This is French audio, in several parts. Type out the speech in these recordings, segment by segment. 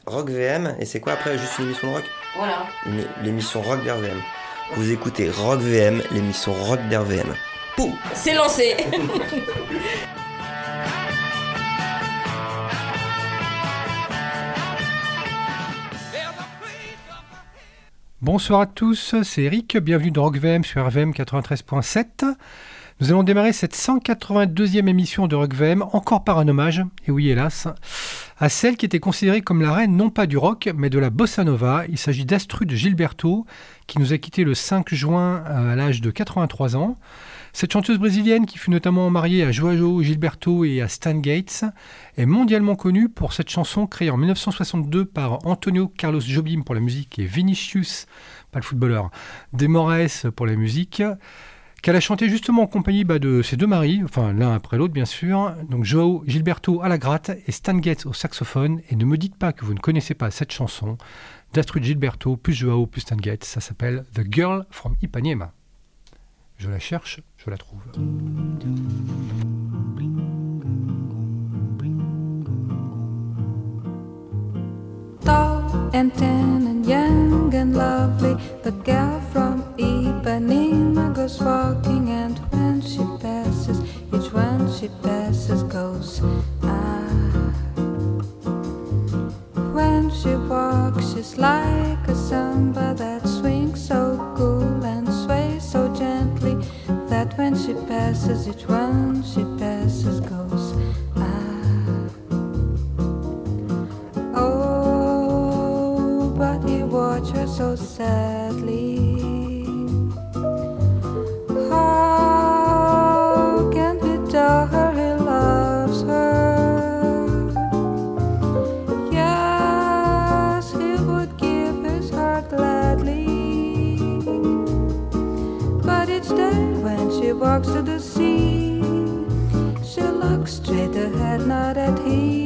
Rock VM, et c'est quoi après, juste une émission de rock? Voilà. L'émission rock d'RVM. Vous écoutez Rock VM, l'émission rock d'RVM. Pouh, c'est lancé. Bonsoir à tous, c'est Eric, bienvenue dans Rock VM sur RVM 93.7. Nous allons démarrer cette 182e émission de Rock VM, encore par un hommage, et oui hélas, à celle qui était considérée comme la reine non pas du rock, mais de la bossa nova. Il s'agit d'Astrud Gilberto, qui nous a quittés le 5 juin à l'âge de 83 ans. Cette chanteuse brésilienne, qui fut notamment mariée à João Gilberto et à Stan Getz, est mondialement connue pour cette chanson créée en 1962 par Antonio Carlos Jobim pour la musique et Vinicius, pas le footballeur, de Moraes pour la musique, qu'elle a chanté justement en compagnie de ses deux maris, enfin l'un après l'autre bien sûr, donc João Gilberto à la gratte et Stan Getz au saxophone. Et ne me dites pas que vous ne connaissez pas cette chanson d'Astrud Gilberto plus João plus Stan Getz, ça s'appelle The Girl from Ipanema. Je la cherche, je la trouve. Tall and tan and young and lovely, the girl from Ipanema goes walking, and when she passes, each one she passes goes ah. When she walks, she's like a samba that swings so cool and sways so gently, that when she passes, each one she passes goes ah. Oh, but he watched her so sadly. How can he tell her he loves her? Yes, he would give his heart gladly, but each day when she walks to the sea, she looks straight ahead, not at him.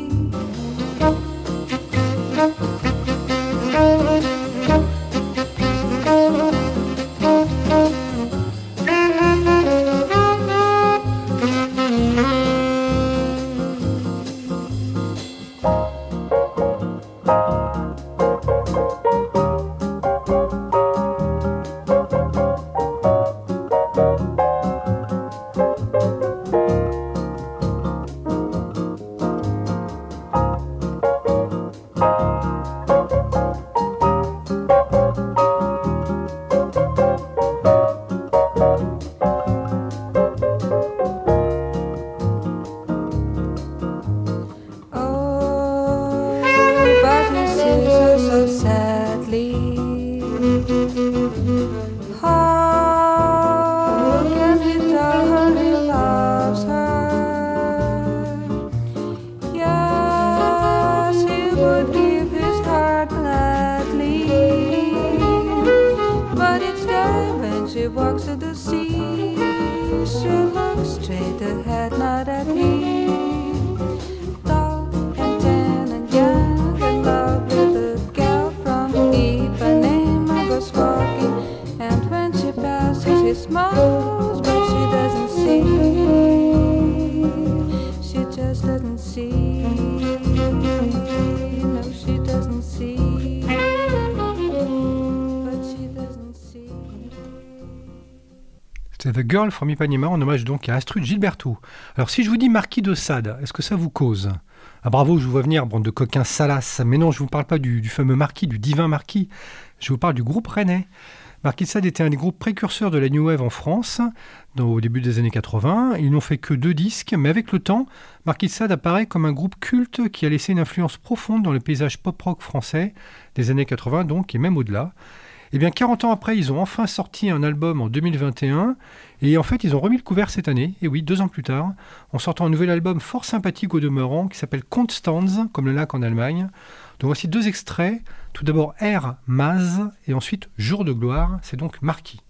C'est The Girl from Ipanema, en hommage donc à Astrud Gilberto. Alors si je vous dis Marquis de Sade, est-ce que ça vous cause? Ah bravo, je vous vois venir, bande de coquins salaces. Mais non, je ne vous parle pas du fameux Marquis, du divin Marquis. Je vous parle du groupe rennais. Marquis de Sade était un des groupes précurseurs de la New Wave en France, au début des années 80. Ils n'ont fait que 2 disques, mais avec le temps, Marquis de Sade apparaît comme un groupe culte qui a laissé une influence profonde dans le paysage pop-rock français des années 80, donc, et même au-delà. Et bien 40 ans après, ils ont enfin sorti un album en 2021, et en fait ils ont remis le couvert cette année, et oui, 2 ans plus tard, en sortant un nouvel album fort sympathique au demeurant, qui s'appelle Konstanz, comme le lac en Allemagne. Donc voici 2 extraits, tout d'abord Air Maz, et ensuite Jour de gloire, c'est donc Marquis.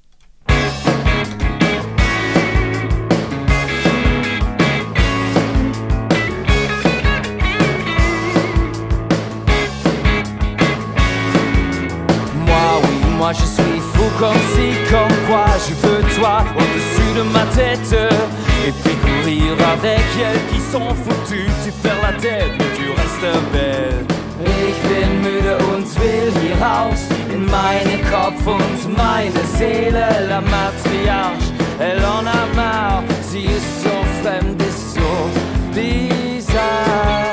Moi je suis fou comme si, comme quoi je veux toi au-dessus de ma tête et puis courir avec elles qui sont foutues. Tu perds la tête mais tu restes belle. Et Kopf und meine Seele, la Matriarche, elle en a marre, sie ist so fremd, ist so bizarre.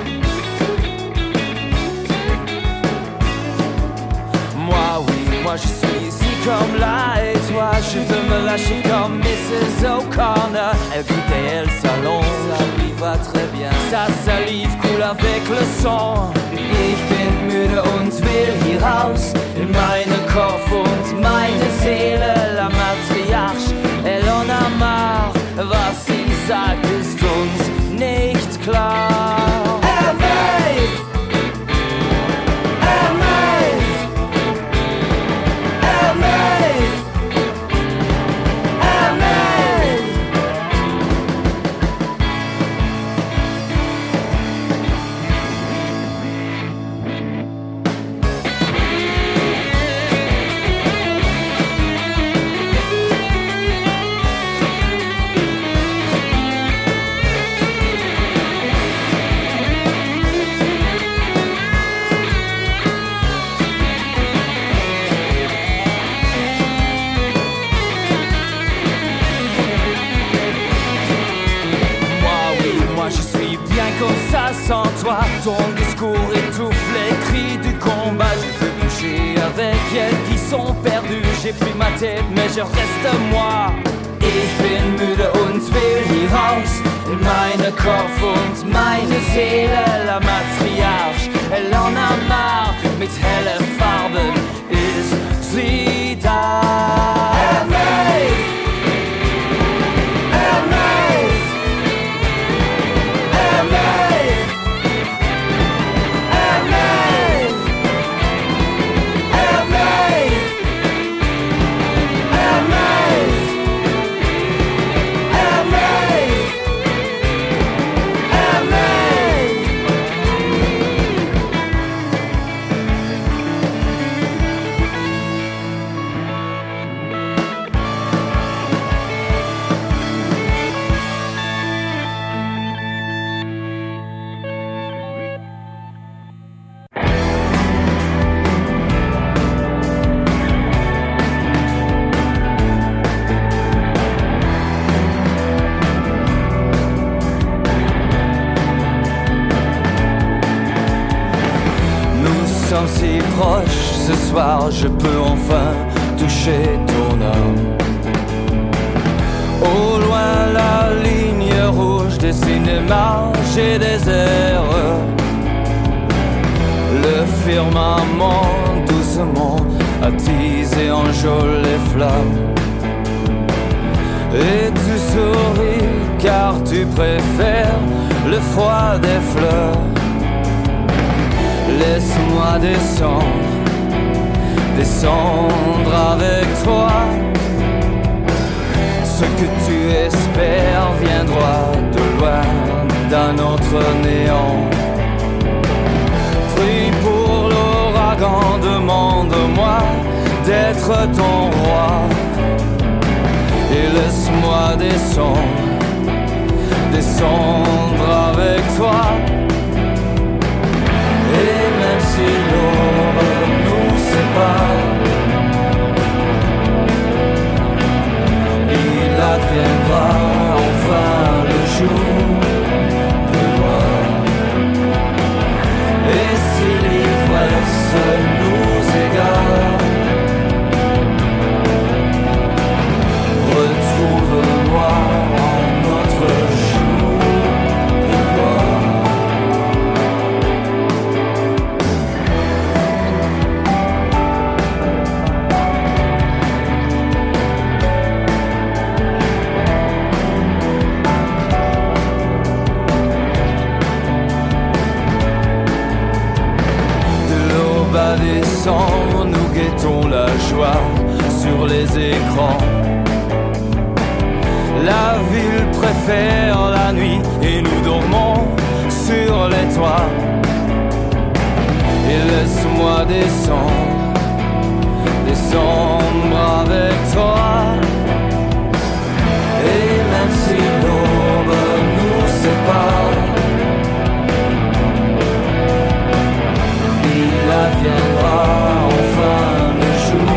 Moi je suis ici comme là et toi je veux me lâcher comme Mrs. O'Connor. Elle goûtait, elle s'allonge, ça lui va très bien. Sa salive coule avec le son. Ich bin müde und will hier raus in meinen Kopf und meine Seele. La Matriarche, elle en a marre, was sie sagt ist uns nicht klar. Sans toi, ton discours étouffe les cris du combat. Je veux coucher avec elles qui sont perdues. J'ai pris ma tête, mais je reste moi. Ich bin müde und will hier raus in meine Kopf und meine Seele. La Matriarche, elle en a marre. Mit helle Farben ist sie da. Si proche ce soir, je peux enfin toucher ton âme. Au loin, la ligne rouge des cinémas, j'ai des erreurs. Le firmament doucement attisé en jaune les flammes. Et tu souris car tu préfères le froid des fleurs. Laisse-moi descendre avec toi. Ce que tu espères vient droit de loin d'un autre néant. Prie pour l'ouragan, demande-moi d'être ton roi. Et laisse-moi descendre avec toi. Et même si l'aube nous sépare, il adviendra enfin le jour de gloire. Et si l'ivresse nous égare, retrouve-moi en notre jour de gloire. Décembre, nous guettons la joie sur les écrans. La ville préfère la nuit et nous dormons sur les toits. Et laisse-moi descendre avec toi. Et même si l'aube nous sépare, il adviendra enfin le jour.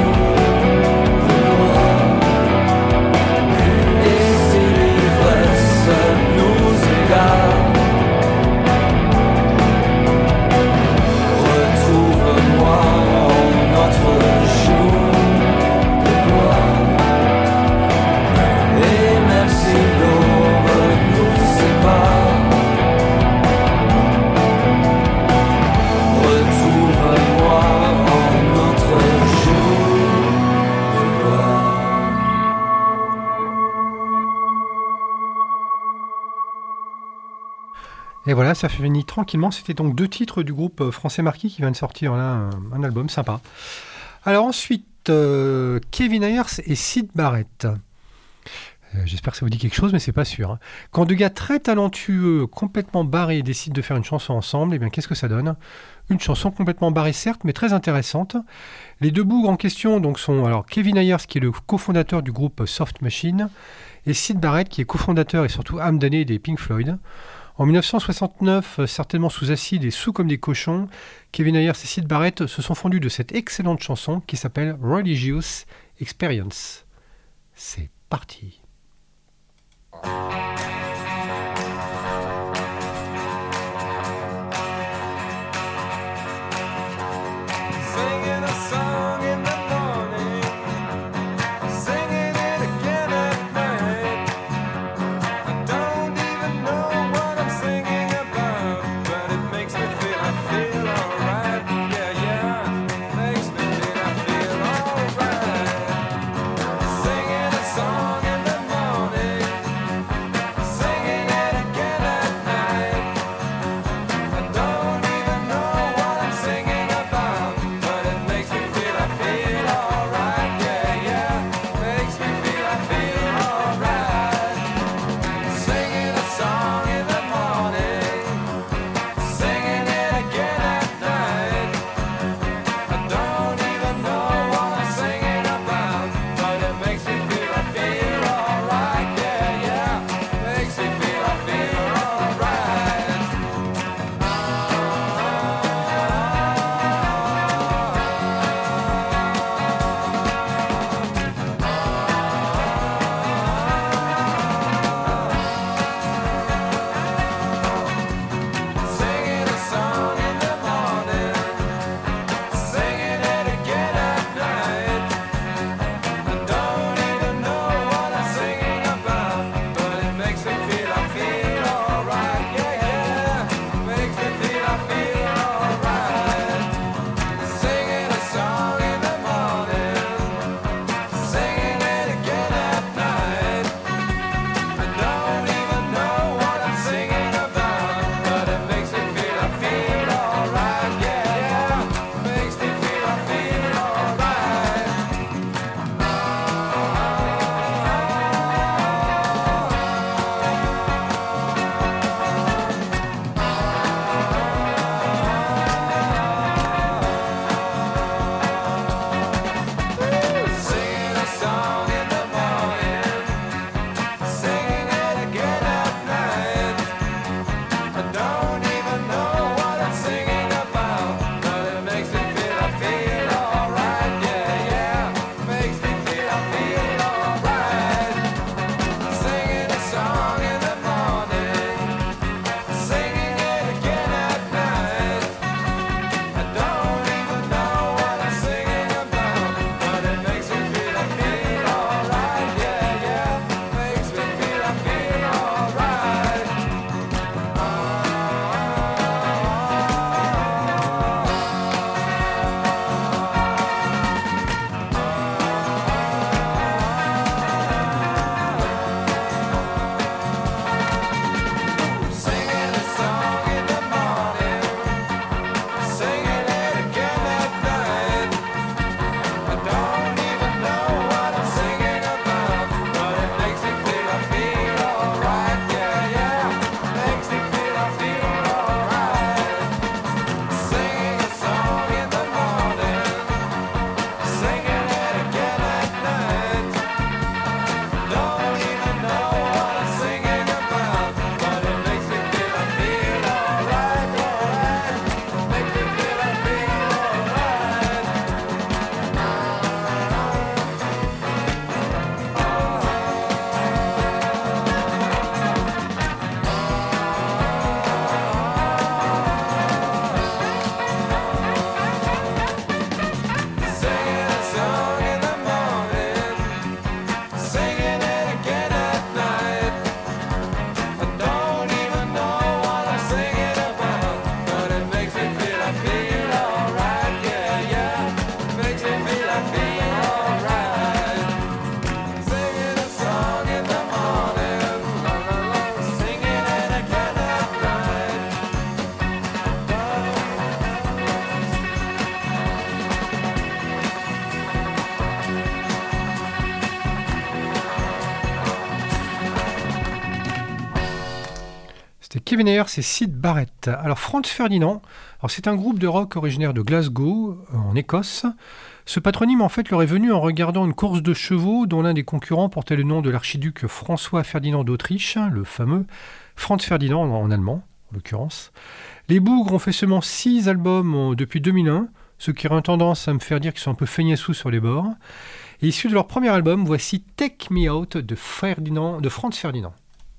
Et voilà, ça finit tranquillement. C'était donc 2 titres du groupe français Marquis qui vient de sortir là, un album sympa. Alors ensuite, Kevin Ayers et Syd Barrett. J'espère que ça vous dit quelque chose, mais c'est pas sûr. Hein. Quand 2 gars très talentueux, complètement barrés, décident de faire une chanson ensemble, eh bien qu'est-ce que ça donne ? Une chanson complètement barrée certes, mais très intéressante. Les 2 bougres en question donc sont alors Kevin Ayers qui est le cofondateur du groupe Soft Machine et Syd Barrett qui est cofondateur et surtout âme damnée des Pink Floyd. En 1969, certainement sous acide et sous comme des cochons, Kevin Ayers et Syd Barrett se sont fondus de cette excellente chanson qui s'appelle Religious Experience. C'est parti. Kevin Ayers et Syd Barrett. Alors Franz Ferdinand, c'est un groupe de rock originaire de Glasgow, en Écosse. Ce patronyme en fait leur est venu en regardant une course de chevaux dont l'un des concurrents portait le nom de l'archiduc François Ferdinand d'Autriche, le fameux Franz Ferdinand en allemand, en l'occurrence. Les Bougres ont fait seulement 6 albums depuis 2001, ce qui aurait tendance à me faire dire qu'ils sont un peu feignasous sur les bords. Et issu de leur premier album, voici Take Me Out de Franz Ferdinand.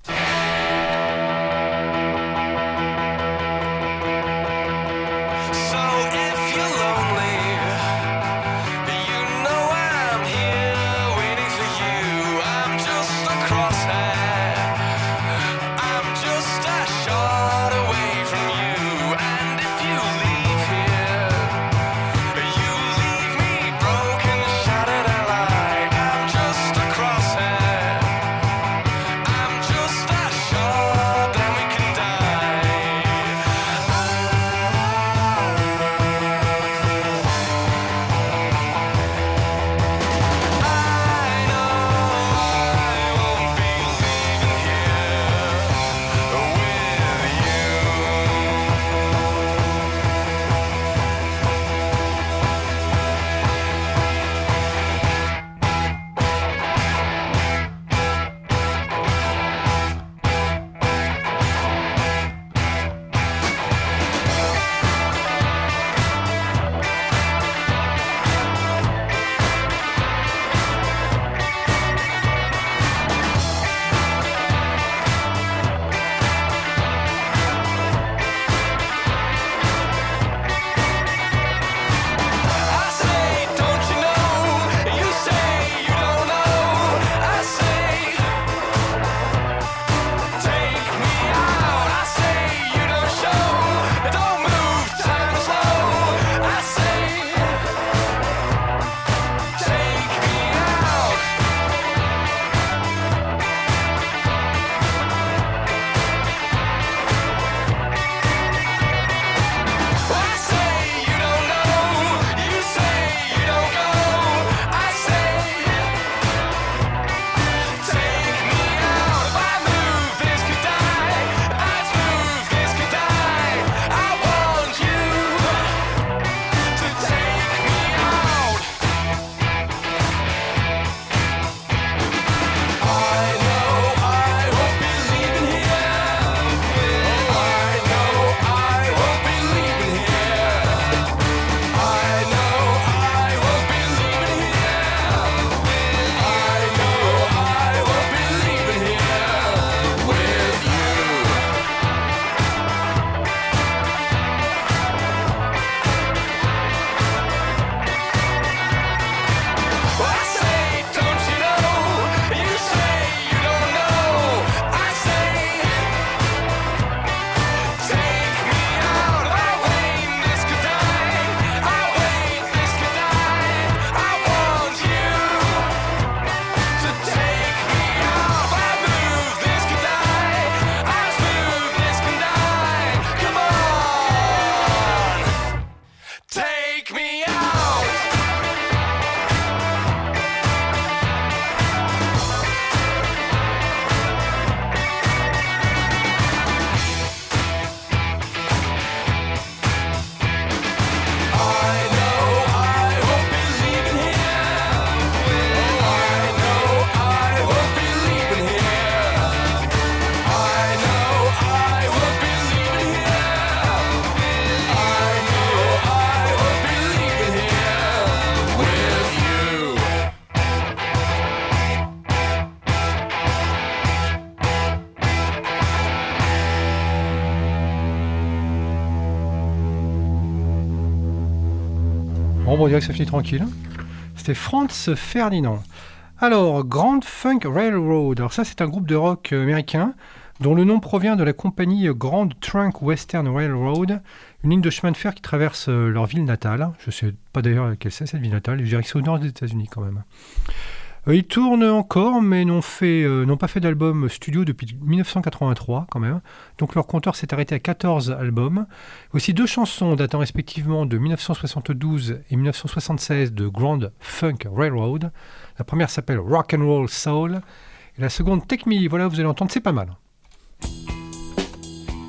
Bon, on dirait que ça finit tranquille. C'était Franz Ferdinand. Alors, Grand Funk Railroad. Alors ça, c'est un groupe de rock américain dont le nom provient de la compagnie Grand Trunk Western Railroad, une ligne de chemin de fer qui traverse leur ville natale. Je ne sais pas d'ailleurs quelle c'est cette ville natale, je dirais que c'est au nord des États-Unis quand même. Ils tournent encore, mais n'ont pas fait d'album studio depuis 1983 quand même. Donc leur compteur s'est arrêté à 14 albums. Aussi 2 chansons datant respectivement de 1972 et 1976 de Grand Funk Railroad. La première s'appelle Rock and Roll Soul et la seconde Take Me. Voilà, vous allez entendre, c'est pas mal.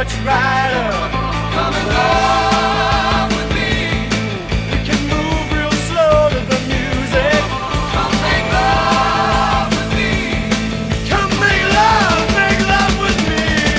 much brighter. Come along with me. We can move real slow to the music. Come make love with me. Come make love with me.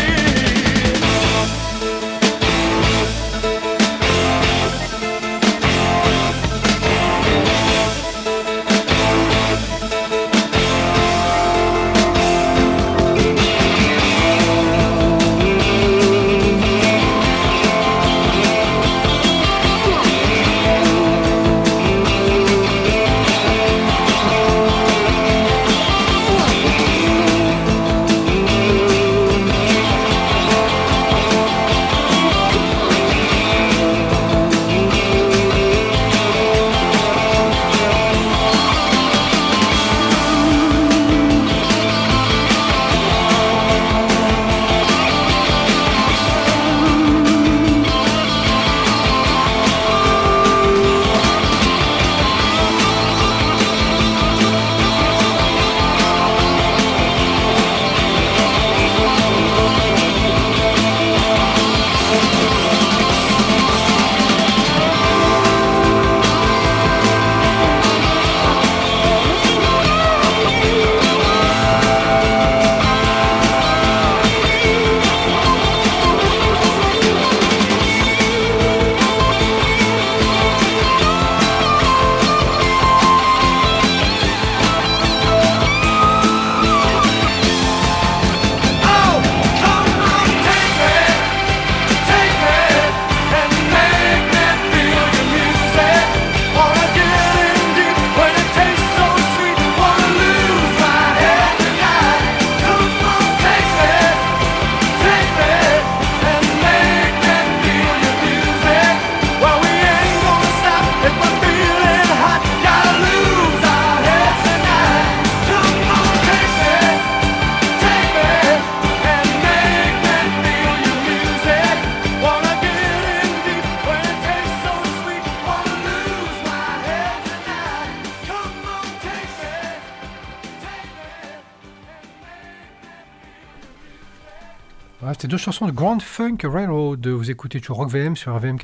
Voilà, c'était deux chansons de Grand Funk Railroad. Vous écoutez toujours Rock VM sur RVM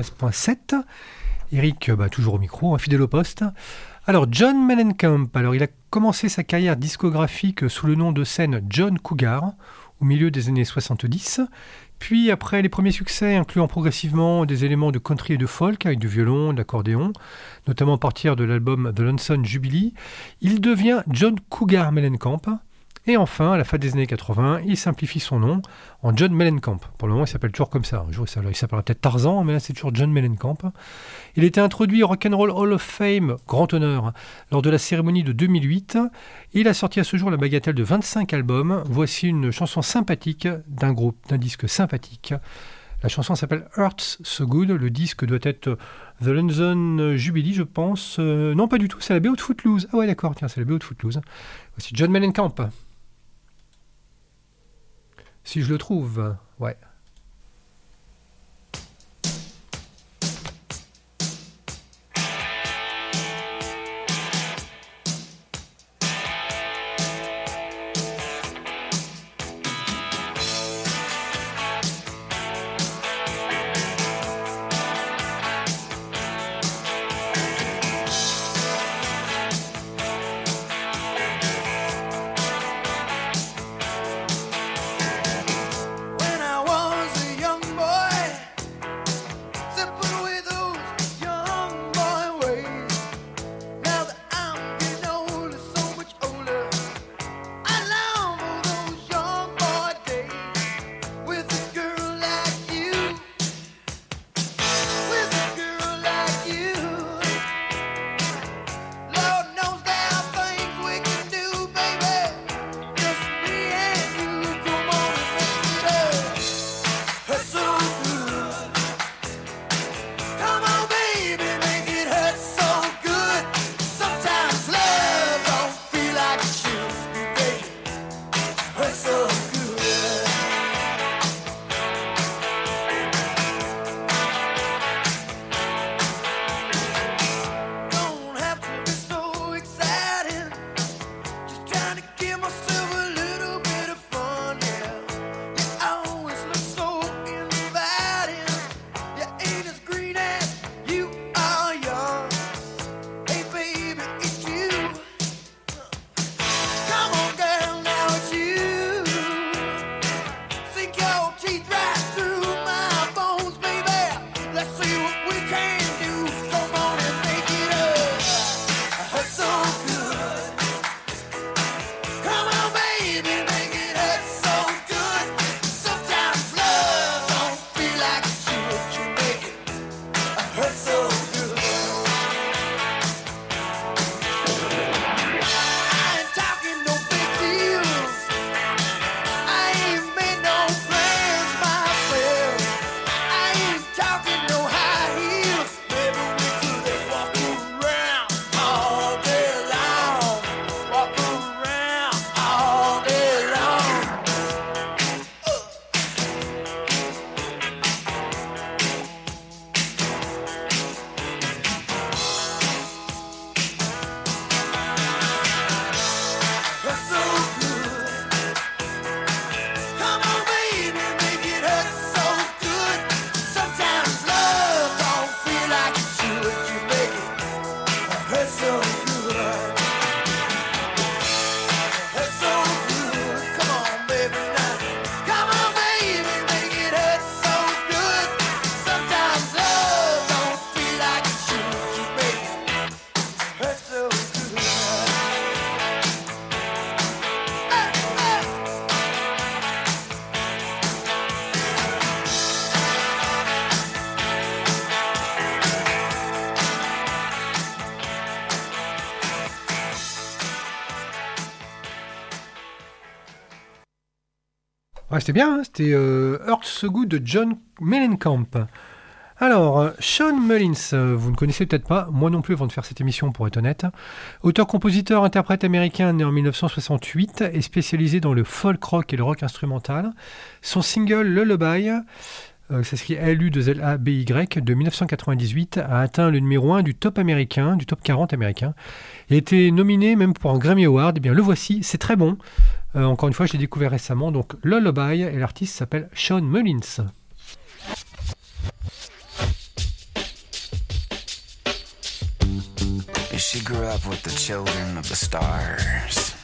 93.7. Eric, toujours au micro, fidèle au poste. Alors, John Mellencamp, il a commencé sa carrière discographique sous le nom de scène John Cougar, au milieu des années 70. Puis, après les premiers succès, incluant progressivement des éléments de country et de folk, avec du violon, de l'accordéon, notamment à partir de l'album The Lonesome Jubilee, il devient John Cougar Mellencamp. Et enfin, à la fin des années 80, il simplifie son nom en John Mellencamp. Pour le moment, il s'appelle toujours comme ça. Un jour, il s'appellera peut-être Tarzan, mais là, c'est toujours John Mellencamp. Il a été introduit au Rock'n'Roll Hall of Fame, grand honneur, lors de la cérémonie de 2008. Il a sorti à ce jour la bagatelle de 25 albums. Voici une chanson sympathique d'un disque sympathique. La chanson s'appelle Hurts So Good. Le disque doit être The Lonesome Jubilee, je pense. Non, pas du tout, c'est la BO de Footloose. Ah ouais, d'accord, tiens, c'est la BO de Footloose. Voici John Mellencamp. Si je le trouve, ouais. When I was Ouais, c'était bien, hein, c'était Hurt So Good de John Mellencamp. Alors, Sean Mullins, vous ne connaissez peut-être pas, moi non plus avant de faire cette émission pour être honnête. Auteur-compositeur, interprète américain né en 1968 et spécialisé dans le folk rock et le rock instrumental. Son single Lullaby, ça s'écrit L-U-2-L-A-B-Y, de 1998 a atteint le numéro 1 du top américain, du top 40 américain, et a été nominé même pour un Grammy Award. Eh bien, le voici, c'est très bon. Encore une fois, je l'ai découvert récemment, donc Lullaby, et l'artiste s'appelle Sean Mullins. She grew up with the children of the stars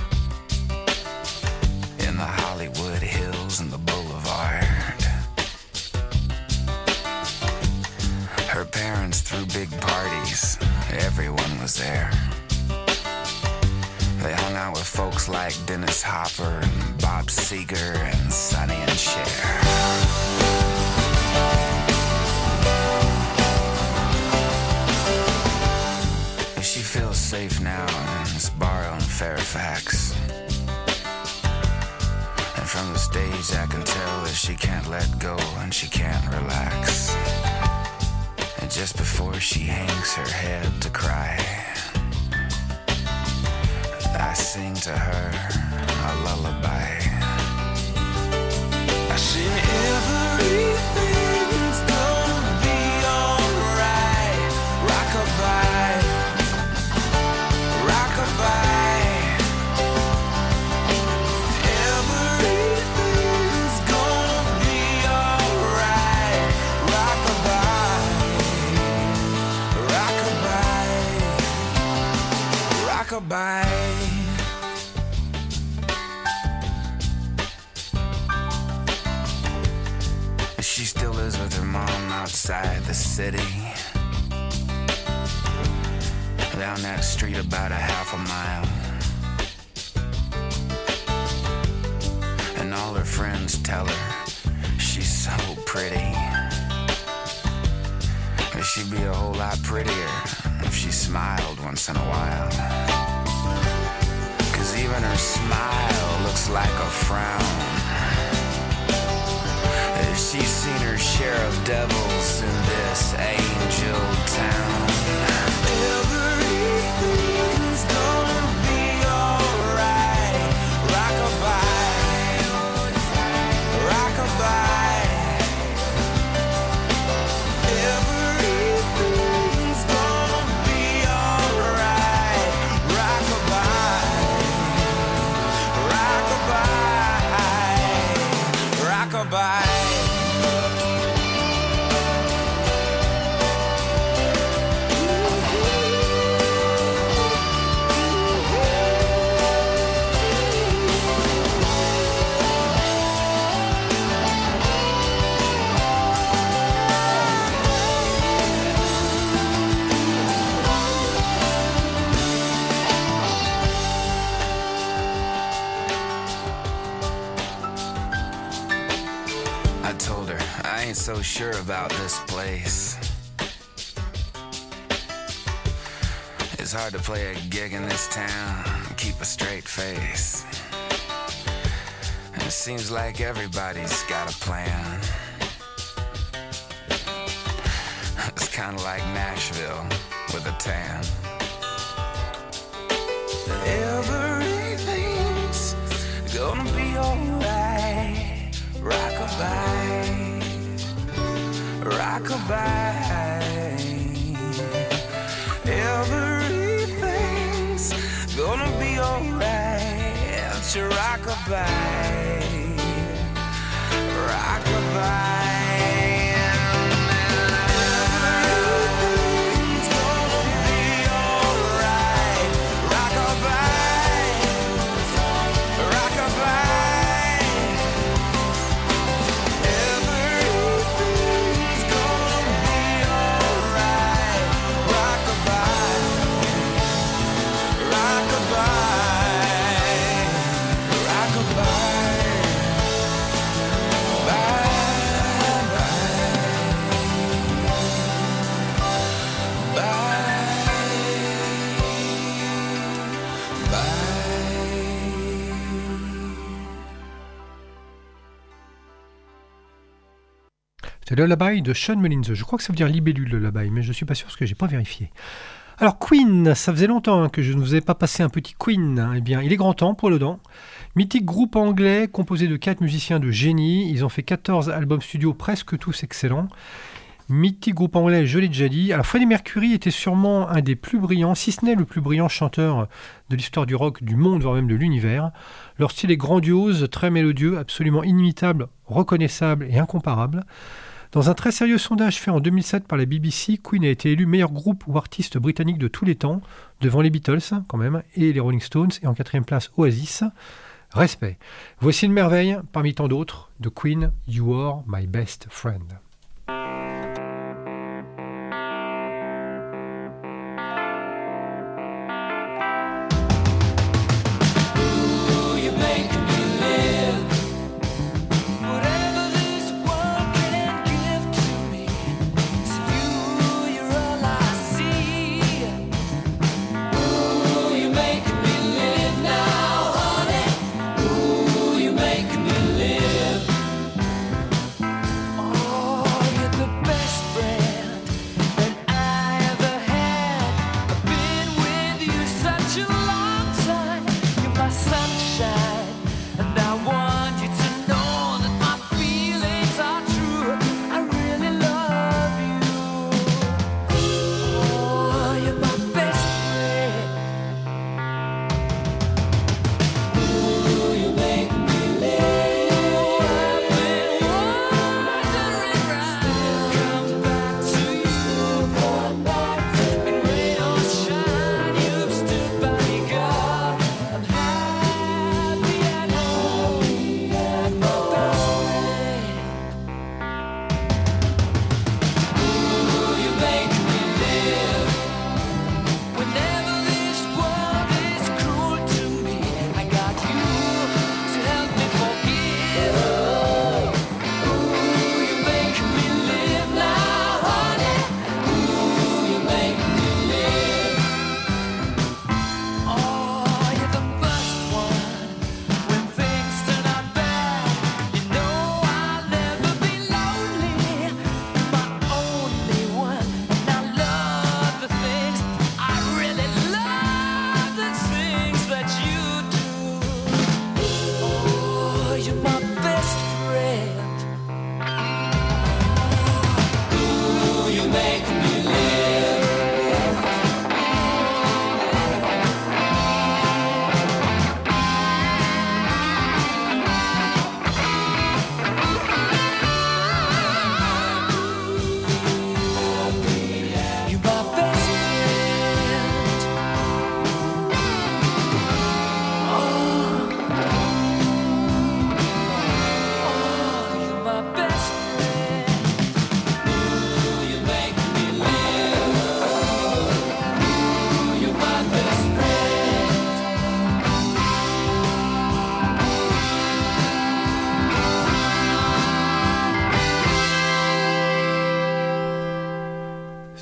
in the Hollywood Hills and the Boulevard. Her parents threw big parties, everyone was there. They hung out with folks like Dennis Hopper and Bob Seger and Sonny and Cher. She feels safe now in this bar on Fairfax. And from the stage I can tell that she can't let go and she can't relax. And just before she hangs her head to cry, I sing to her a lullaby. I sing everything's gonna be alright. Rockabye, rockabye. Everything's gonna be alright. Rockabye, rockabye, rockabye. She still lives with her mom outside the city, down that street about a half a mile. And all her friends tell her she's so pretty, but she'd be a whole lot prettier if she smiled once in a while. 'Cause even her smile looks like a frown. She's seen her share of devils in this angel town. Everything's gonna be alright. Rockabye, rockabye. Everything's gonna be alright. Rockabye, rockabye, rockabye. ain't so sure about this place. It's hard to play a gig in this town and keep a straight face. And it seems like everybody's got a plan. It's kind of like Nashville with a tan. Everything's gonna be alright. Rockabye, rockabye. Everything's gonna be alright. It's your rockabye, rockabye. C'est Lullaby de Sean Mullins. Je crois que ça veut dire libellule, Lullaby, mais je ne suis pas sûr parce que je n'ai pas vérifié. Alors Queen, ça faisait longtemps que je ne vous ai pas passé un petit Queen. Eh bien, il est grand temps pour le dent. Mythique groupe anglais composé de 4 musiciens de génie. Ils ont fait 14 albums studio, presque tous excellents. Mythique groupe anglais, je l'ai déjà dit. Alors Freddie Mercury était sûrement un des plus brillants, si ce n'est le plus brillant chanteur de l'histoire du rock, du monde, voire même de l'univers. Leur style est grandiose, très mélodieux, absolument inimitable, reconnaissable et incomparable. Dans un très sérieux sondage fait en 2007 par la BBC, Queen a été élu meilleur groupe ou artiste britannique de tous les temps, devant les Beatles quand même, et les Rolling Stones, et en 4e place Oasis. Respect. Voici une merveille, parmi tant d'autres, de Queen, You Are My Best Friend. Oh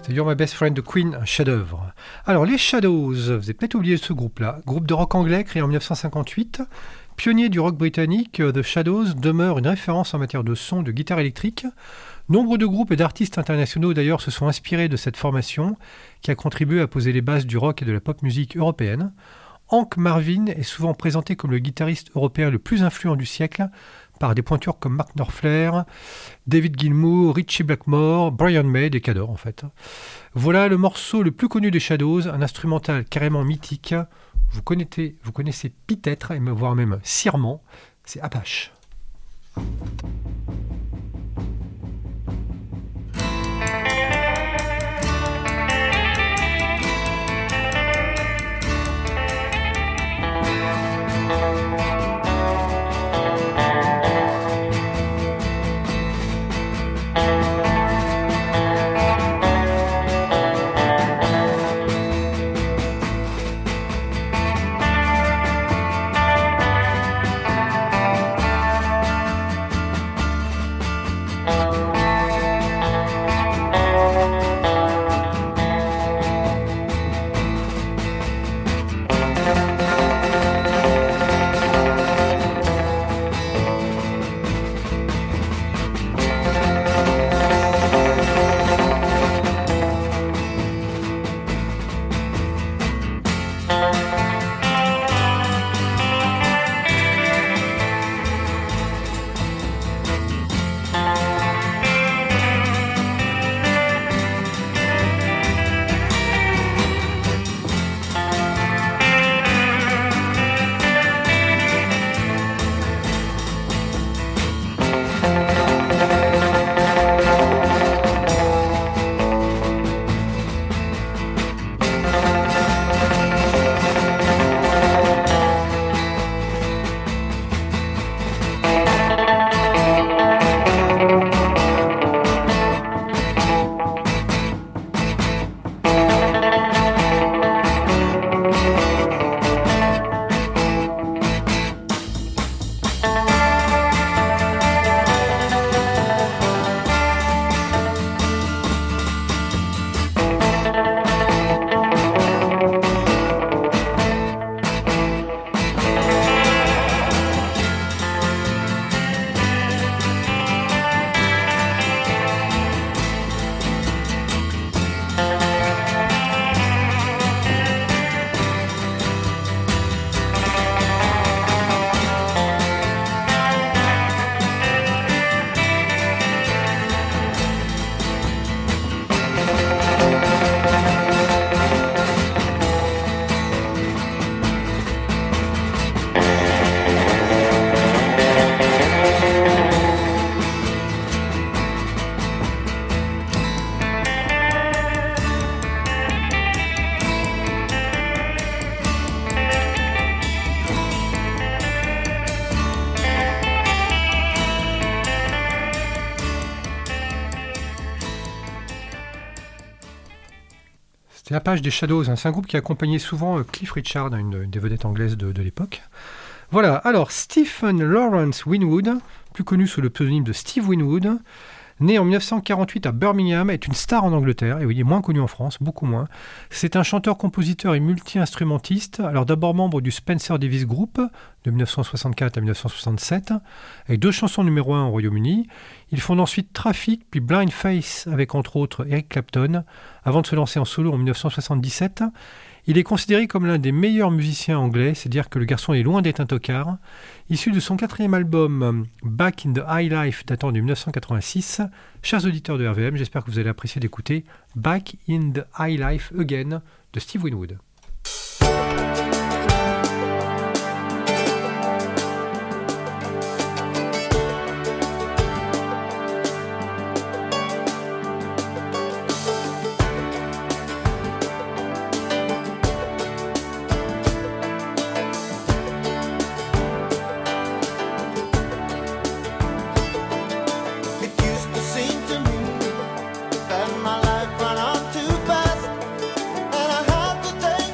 C'était You're My Best Friend de Queen, un chef-d'œuvre. Alors, les Shadows, vous avez peut-être oublié ce groupe-là. Groupe de rock anglais créé en 1958. Pionnier du rock britannique, The Shadows demeure une référence en matière de son, de guitare électrique. Nombre de groupes et d'artistes internationaux d'ailleurs se sont inspirés de cette formation qui a contribué à poser les bases du rock et de la pop musique européenne. Hank Marvin est souvent présenté comme le guitariste européen le plus influent du siècle par des pointures comme Mark Knopfler, David Gilmour, Ritchie Blackmore, Brian May, des cadors en fait. Voilà le morceau le plus connu des Shadows, un instrumental carrément mythique. Vous connaissez peut-être, voire même sûrement, c'est Apache. C'est Apache des Shadows, hein. C'est un groupe qui accompagnait souvent Cliff Richard, une des vedettes anglaises de l'époque. Voilà, alors Stephen Lawrence Winwood, plus connu sous le pseudonyme de Steve Winwood, né en 1948 à Birmingham, est une star en Angleterre, et oui, il est moins connu en France, beaucoup moins. C'est un chanteur, compositeur et multi-instrumentiste, alors d'abord membre du Spencer Davis Group, de 1964 à 1967, avec 2 chansons numéro 1 au Royaume-Uni. Il fonde ensuite Traffic, puis Blind Faith, avec entre autres Eric Clapton, avant de se lancer en solo en 1977. Il est considéré comme l'un des meilleurs musiciens anglais, c'est dire que le garçon est loin d'être un tocard. Issu de son 4e album Back in the High Life datant de 1986, chers auditeurs de RVM, j'espère que vous allez apprécier d'écouter Back in the High Life Again de Steve Winwood. My life ran on too fast, and I had to take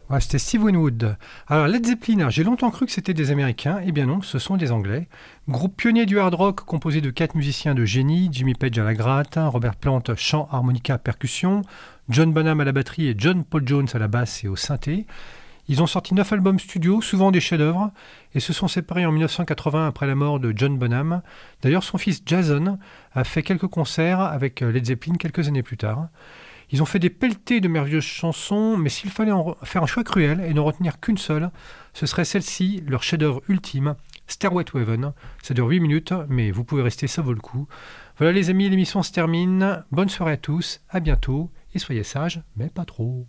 Ouais, c'était Steve Winwood. Alors Led Zeppelin, j'ai longtemps cru que c'était des Américains. Eh bien non, ce sont des Anglais. Groupe pionnier du hard rock composé de 4 musiciens de génie, Jimmy Page à la gratte, Robert Plant chant, harmonica, percussion, John Bonham à la batterie et John Paul Jones à la basse et au synthé. Ils ont sorti 9 albums studio, souvent des chefs-d'œuvre, et se sont séparés en 1980 après la mort de John Bonham. D'ailleurs, son fils Jason a fait quelques concerts avec Led Zeppelin quelques années plus tard. Ils ont fait des pelletées de merveilleuses chansons, mais s'il fallait faire un choix cruel et n'en retenir qu'une seule, ce serait celle-ci, leur chef-d'œuvre ultime, Stairway to Heaven. Ça dure 8 minutes, mais vous pouvez rester, ça vaut le coup. Voilà les amis, l'émission se termine. Bonne soirée à tous, à bientôt, et soyez sages, mais pas trop.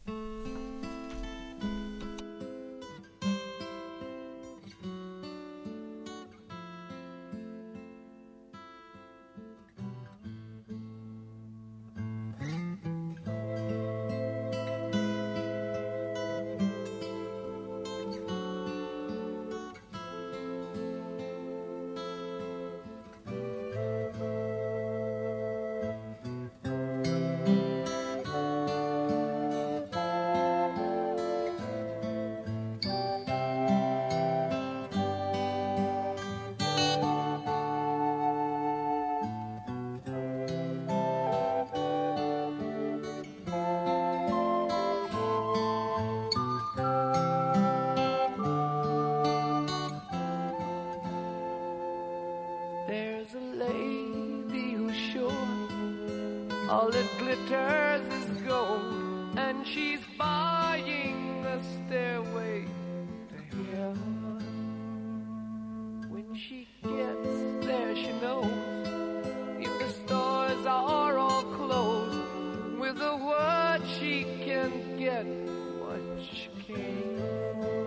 All that glitters is gold, and she's buying a stairway to heaven. When she gets there, she knows if the stores are all closed, with a word she can get what she came for.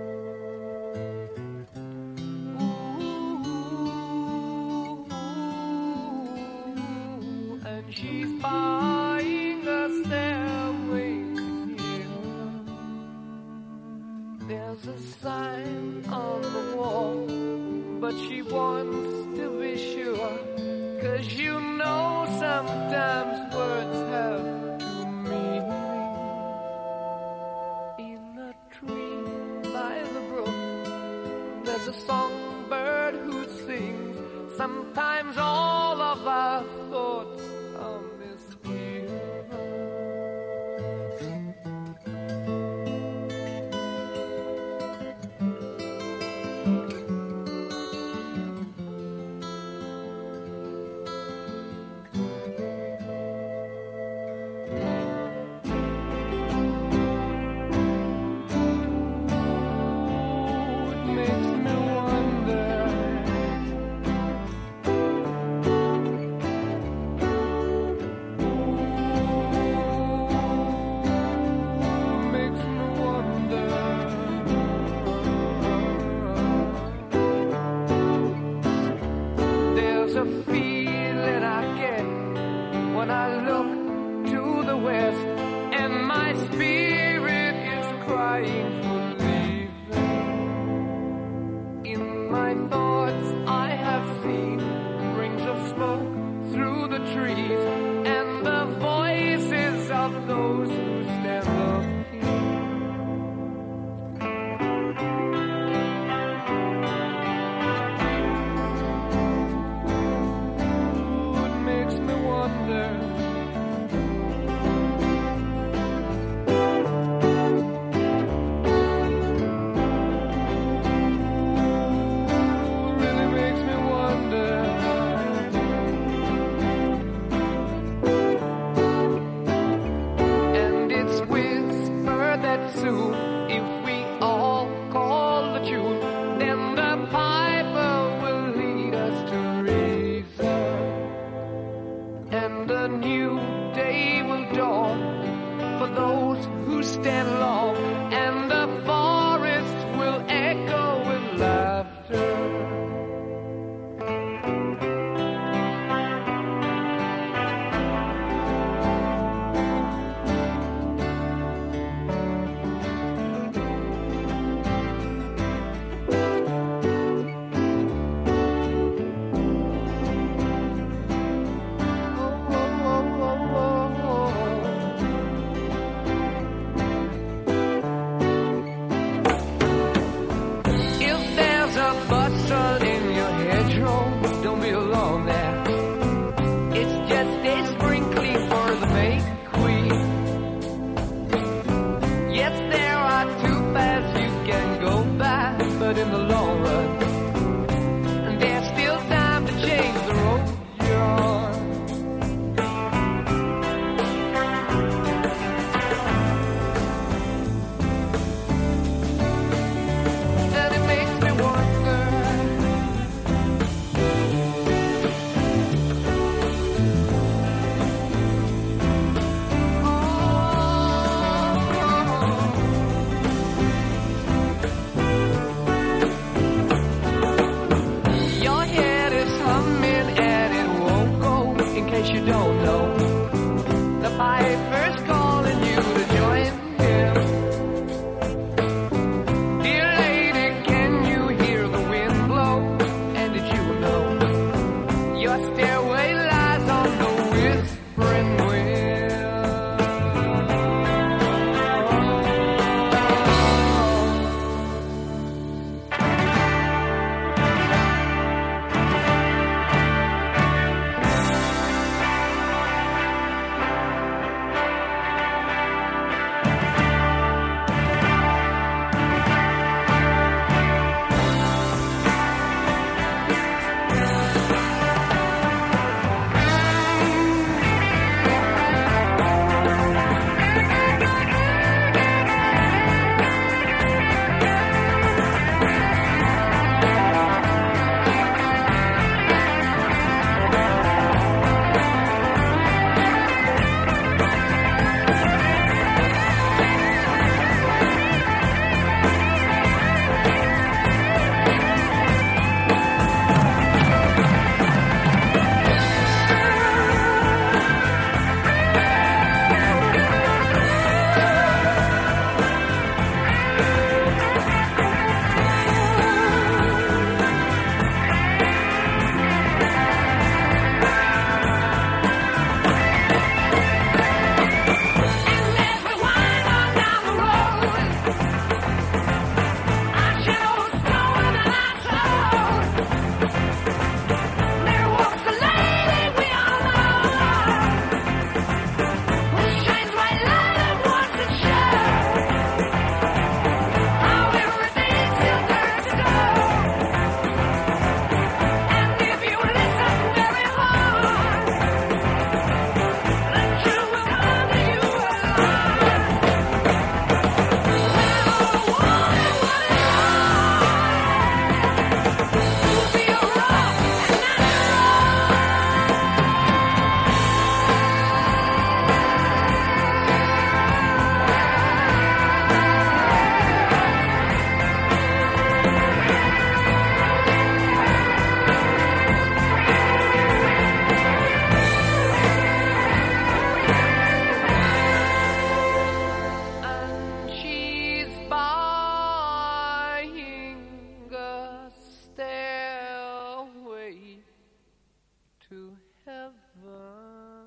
She's buying a stairway to heaven. There's a sign on the wall, but she wants to be sure, 'cause you know sometimes words have two meanings. In a tree by the brook, there's a songbird who sings. Sometimes all of our thoughts trees.